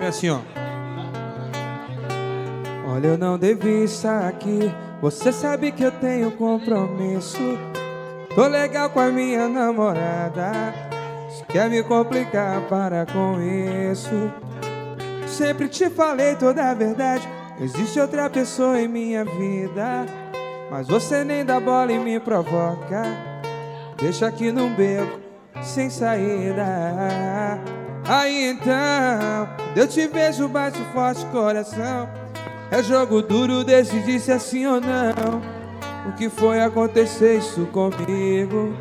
É assim, ó. Olha, eu não devia estar aqui. Você sabe que eu tenho compromisso. Tô legal com a minha namorada. Se quer me complicar, para com isso. Sempre te falei toda a verdade. Existe outra pessoa em minha vida, mas você nem dá bola e me provoca. Deixa aqui num beco, sem saída. Aí então, eu te vejo, bate forte coração. É jogo duro decidir se é sim ou não. O que foi acontecer isso comigo?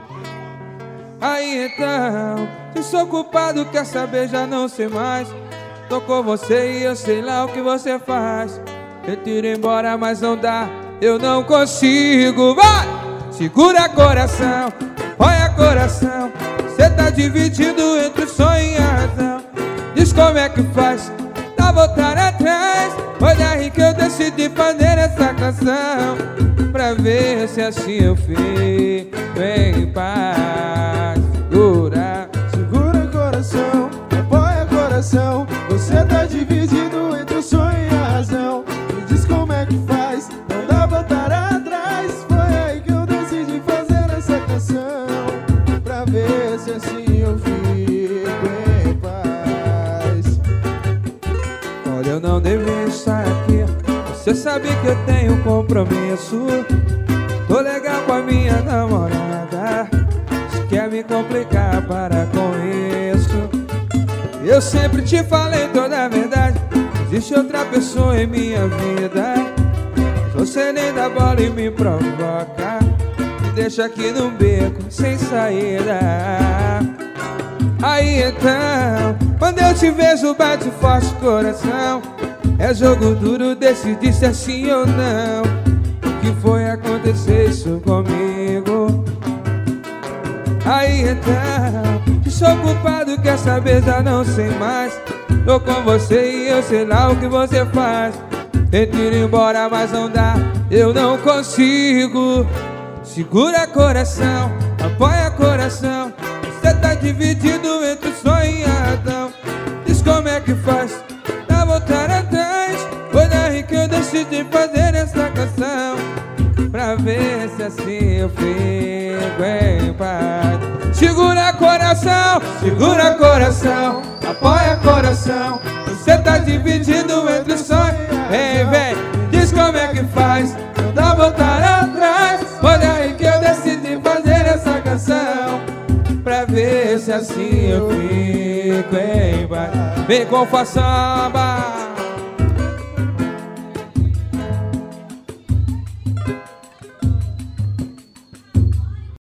Aí então, se sou culpado, quer saber, já não sei mais. Tô com você e eu sei lá o que você faz. Tento ir embora, mas não dá, eu não consigo. Vai! Segura coração, apoia coração. Cê tá dividido entre o sonho e a razão. Diz como é que faz pra voltar atrás. Foi daí que eu decidi fazer essa canção, pra ver se assim eu fico em paz. Segura coração, apoia coração. Você tá dividido entre o sonho e a razão. Me diz como é que faz, não dá pra voltar atrás. Foi aí que eu decidi fazer essa canção, pra ver se assim eu fico em paz. Olha, eu não devia estar aqui. Você sabe que eu tenho compromisso. Tô legal com a minha namorada. Se quer me complicar, para com isso. Eu sempre te falei toda a verdade. Existe outra pessoa em minha vida, mas você nem dá bola e me provoca. Me deixa aqui num beco, sem saída. Aí então, quando eu te vejo, bate forte coração. É jogo duro decidir se é sim ou não. O que foi acontecer isso comigo? Aí então, se sou culpado, quer saber, já não sei mais. Tô com você e eu sei lá o que você faz. Tento ir embora, mas não dá, eu não consigo. Segura coração, apoia coração. Você tá dividido entre o sonho e a razão. Diz como é que faz pra voltar atrás. Foi daí que eu decidi fazer essa canção, pra ver se assim eu fico em paz. Segura coração, apoia coração. Você tá dividido entre o sonho. Vem, diz como é que faz, não dá voltar atrás. Foi daí que eu decidi fazer essa canção, pra ver se assim eu fico em paz. Vem com o samba.